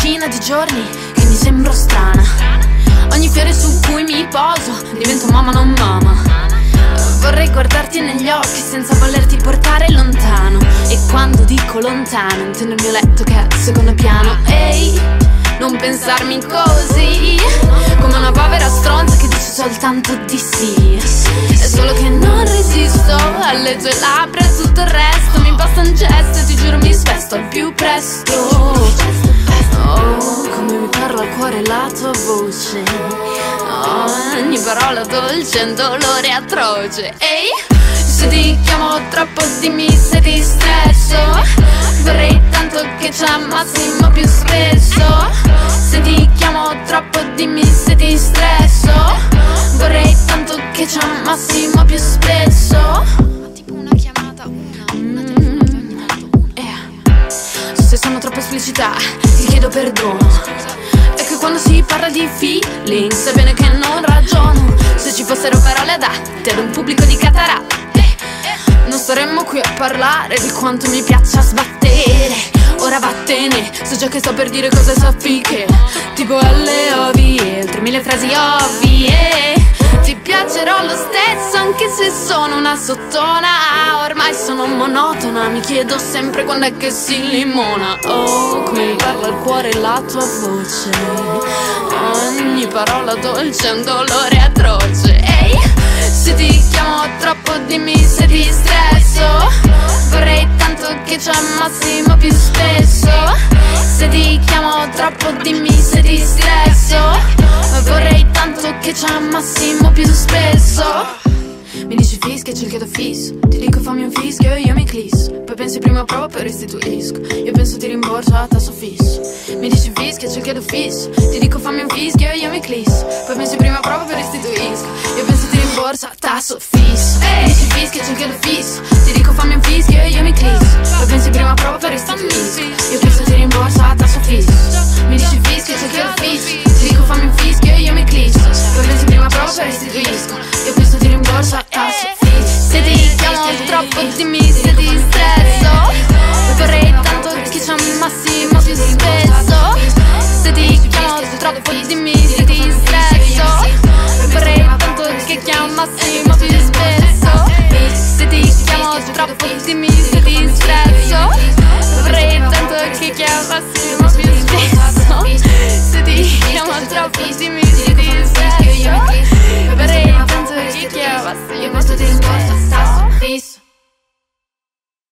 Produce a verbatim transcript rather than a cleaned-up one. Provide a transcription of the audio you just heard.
decina di giorni che mi sembro strana. Ogni fiore su cui mi poso divento mamma non mamma. Vorrei guardarti negli occhi senza volerti portare lontano. E quando dico lontano intendo il mio letto che è al secondo piano. Ehi, non pensarmi così, come una povera stronza che dice soltanto di sì. È solo che non resisto alle tue labbra e tutto il resto. Mi basta un gesto e ti giuro mi svesto al più presto. Oh, come mi parla il cuore la tua voce. Oh, ogni parola dolce è un dolore atroce. Ehi, se ti chiamo troppo dimmi se ti stresso. Vorrei tanto che ci ammassimo più spesso. Se ti chiamo troppo dimmi se ti stresso. Vorrei tanto che ci ammassimo più spesso. Tipo una chiamata, una, una telefonata ogni tanto, una. Yeah. Se sono troppo esplicita ti chiedo perdono. È che quando si parla di feeling sai bene che non ragiono. Se ci fossero parole adatte ad un pubblico di cataratte non staremmo qui a parlare di quanto mi piaccia sbattere. Ora vattene, so già che sto per dire cose soffiche, tipo alle ovvie, tremila frasi ovvie. Ti piacerò lo stesso anche se sono una sottona. Ormai sono monotona, mi chiedo sempre quando è che si limona. Oh, come mi parla il cuore e la tua voce. Ogni parola dolce è un dolore atroce. Ehi, se ti chiamo troppo dimmi se ti stresso. Vorrei tanto che ci ammassimo più spesso. Se ti chiamo troppo dimmi se ti stresso. Vorrei tanto che ci ammassimo più spesso. Mi dici fischia, c'è il chiodo fisso. Ti dico fammi un fischio e io mi clisso. Poi pensi prima provo poi restituisco. Io penso ti rimborso a tasso fisso. Mi dici fischia, c'è il chiodo fisso. Ti dico fammi un fischio e io mi clisso. Poi pensi prima provo poi restituisco. Io penso ti rimborso a tasso fisso. Mi dici fischia, c'è il chiodo fisso. Ti dico fammi un fischio e io mi clisso. Poi pensi prima provo poi restituisco. Io penso ti rimborso a tasso fisso. Mi dici fischia, c'è il chiodo fisso. Ti dico fammi un fischio e io mi clisso. Poi pensi prima provo poi restituisco. Io penso ti rimborso a tasso fisso. Se ti chiamo troppo dimmi se ti stresso. Vorrei tanto che ci ammassimo più spesso. Se ti chiamo troppo dimmi se ti stresso. Vorrei tanto che chiamassimo più spesso. Se ti chiamo troppo dimmi se ti stresso. Vorrei tanto che chiamassimo più spesso. Se ti chiamo troppo dimmi